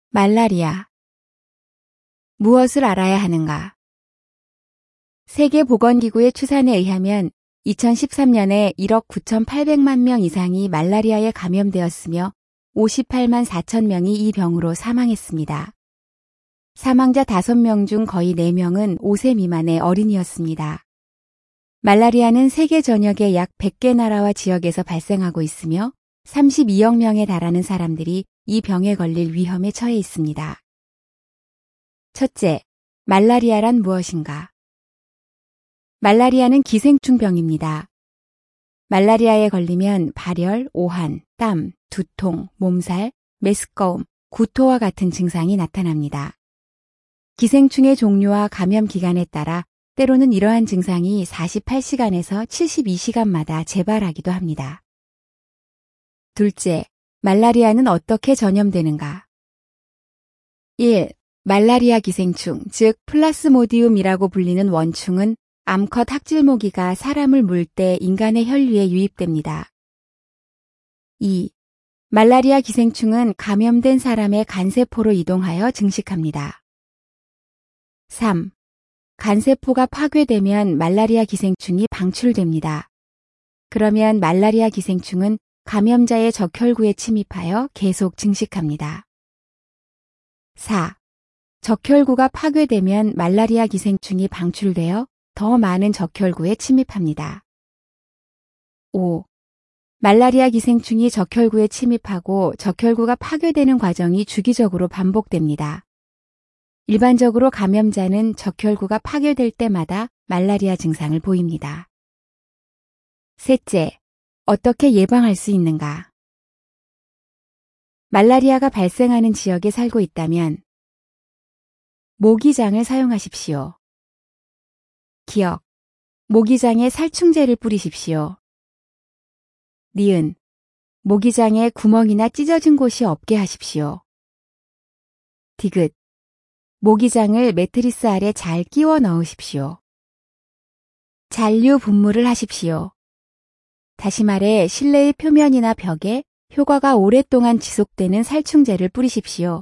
말라리아. 무엇을 알아야 하는가? 세계보건기구의 추산에 의하면 2013년에 1억 9,800만 명 이상이 말라리아에 감염되었으며 58만 4천 명이 이 병으로 사망했습니다. 사망자 5명 중 거의 4명은 5세 미만의 어린이였습니다. 말라리아는 세계 전역의 약 100개 나라와 지역에서 발생하고 있으며 32억 명에 달하는 사람들이 이 병에 걸릴 위험에 처해 있습니다. 첫째, 말라리아란 무엇인가? 말라리아는 기생충병입니다. 말라리아에 걸리면 발열, 오한, 땀, 두통, 몸살, 메스꺼움, 구토와 같은 증상이 나타납니다. 기생충의 종류와 감염 기간에 따라 때로는 이러한 증상이 48시간에서 72시간마다 재발하기도 합니다. 둘째, 말라리아는 어떻게 전염되는가? 1. 말라리아 기생충, 즉 플라스모디움이라고 불리는 원충은 암컷 학질모기가 사람을 물 때 인간의 혈류에 유입됩니다. 2. 말라리아 기생충은 감염된 사람의 간세포로 이동하여 증식합니다. 3. 간세포가 파괴되면 말라리아 기생충이 방출됩니다. 그러면 말라리아 기생충은 감염자의 적혈구에 침입하여 계속 증식합니다. 4. 적혈구가 파괴되면 말라리아 기생충이 방출되어 더 많은 적혈구에 침입합니다. 5. 말라리아 기생충이 적혈구에 침입하고 적혈구가 파괴되는 과정이 주기적으로 반복됩니다. 일반적으로 감염자는 적혈구가 파괴될 때마다 말라리아 증상을 보입니다. 셋째, 어떻게 예방할 수 있는가? 말라리아가 발생하는 지역에 살고 있다면 모기장을 사용하십시오. 기억, 모기장에 살충제를 뿌리십시오. 니은, 모기장에 구멍이나 찢어진 곳이 없게 하십시오. 디귿, 모기장을 매트리스 아래 잘 끼워 넣으십시오. 잔류 분무를 하십시오. 다시 말해 실내의 표면이나 벽에 효과가 오랫동안 지속되는 살충제를 뿌리십시오.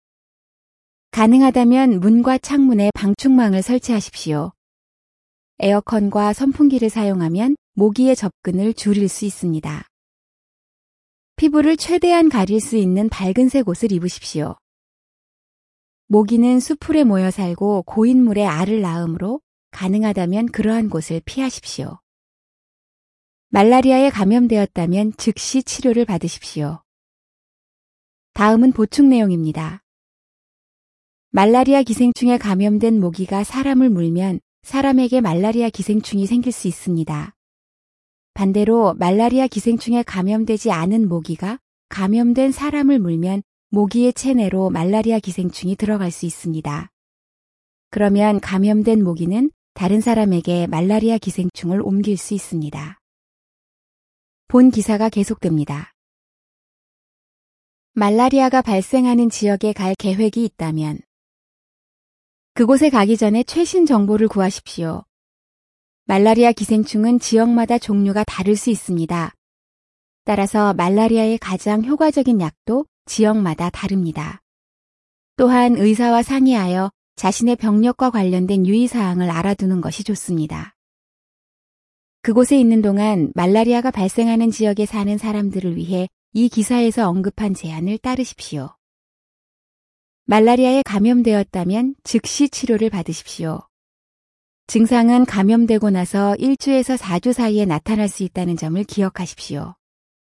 가능하다면 문과 창문에 방충망을 설치하십시오. 에어컨과 선풍기를 사용하면 모기의 접근을 줄일 수 있습니다. 피부를 최대한 가릴 수 있는 밝은색 옷을 입으십시오. 모기는 수풀에 모여 살고 고인물에 알을 낳으므로 가능하다면 그러한 곳을 피하십시오. 말라리아에 감염되었다면 즉시 치료를 받으십시오. 다음은 보충 내용입니다. 말라리아 기생충에 감염된 모기가 사람을 물면 사람에게 말라리아 기생충이 생길 수 있습니다. 반대로 말라리아 기생충에 감염되지 않은 모기가 감염된 사람을 물면 모기의 체내로 말라리아 기생충이 들어갈 수 있습니다. 그러면 감염된 모기는 다른 사람에게 말라리아 기생충을 옮길 수 있습니다. 본 기사가 계속됩니다. 말라리아가 발생하는 지역에 갈 계획이 있다면 그곳에 가기 전에 최신 정보를 구하십시오. 말라리아 기생충은 지역마다 종류가 다를 수 있습니다. 따라서 말라리아의 가장 효과적인 약도 지역마다 다릅니다. 또한 의사와 상의하여 자신의 병력과 관련된 유의사항을 알아두는 것이 좋습니다. 그곳에 있는 동안 말라리아가 발생하는 지역에 사는 사람들을 위해 이 기사에서 언급한 제안을 따르십시오. 말라리아에 감염되었다면 즉시 치료를 받으십시오. 증상은 감염되고 나서 1주에서 4주 사이에 나타날 수 있다는 점을 기억하십시오.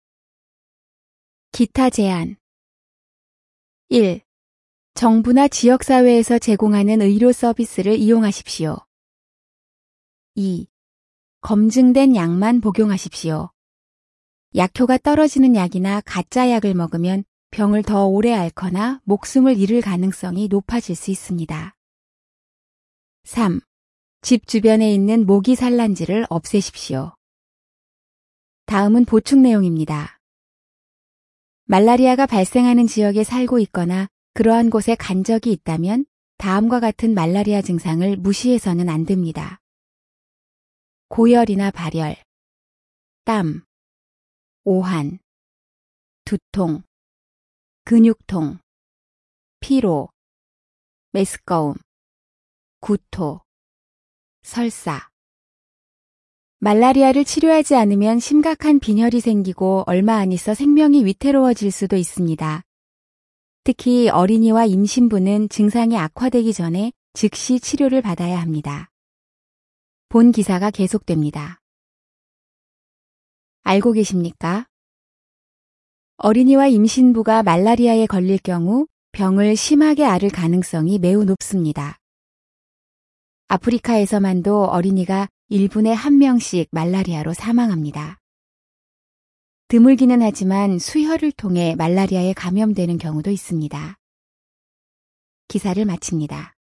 기타 제안 1. 정부나 지역사회에서 제공하는 의료 서비스를 이용하십시오. 2. 검증된 약만 복용하십시오. 약효가 떨어지는 약이나 가짜 약을 먹으면 병을 더 오래 앓거나 목숨을 잃을 가능성이 높아질 수 있습니다. 3. 집 주변에 있는 모기 산란지를 없애십시오. 다음은 보충 내용입니다. 말라리아가 발생하는 지역에 살고 있거나 그러한 곳에 간 적이 있다면 다음과 같은 말라리아 증상을 무시해서는 안 됩니다. 고열이나 발열, 땀, 오한, 두통, 근육통, 피로, 메스꺼움, 구토, 설사. 말라리아를 치료하지 않으면 심각한 빈혈이 생기고 얼마 안 있어 생명이 위태로워질 수도 있습니다. 특히 어린이와 임신부는 증상이 악화되기 전에 즉시 치료를 받아야 합니다. 본 기사가 계속됩니다. 알고 계십니까? 어린이와 임신부가 말라리아에 걸릴 경우 병을 심하게 앓을 가능성이 매우 높습니다. 아프리카에서만도 어린이가 1분에 1명씩 말라리아로 사망합니다. 드물기는 하지만 수혈을 통해 말라리아에 감염되는 경우도 있습니다. 기사를 마칩니다.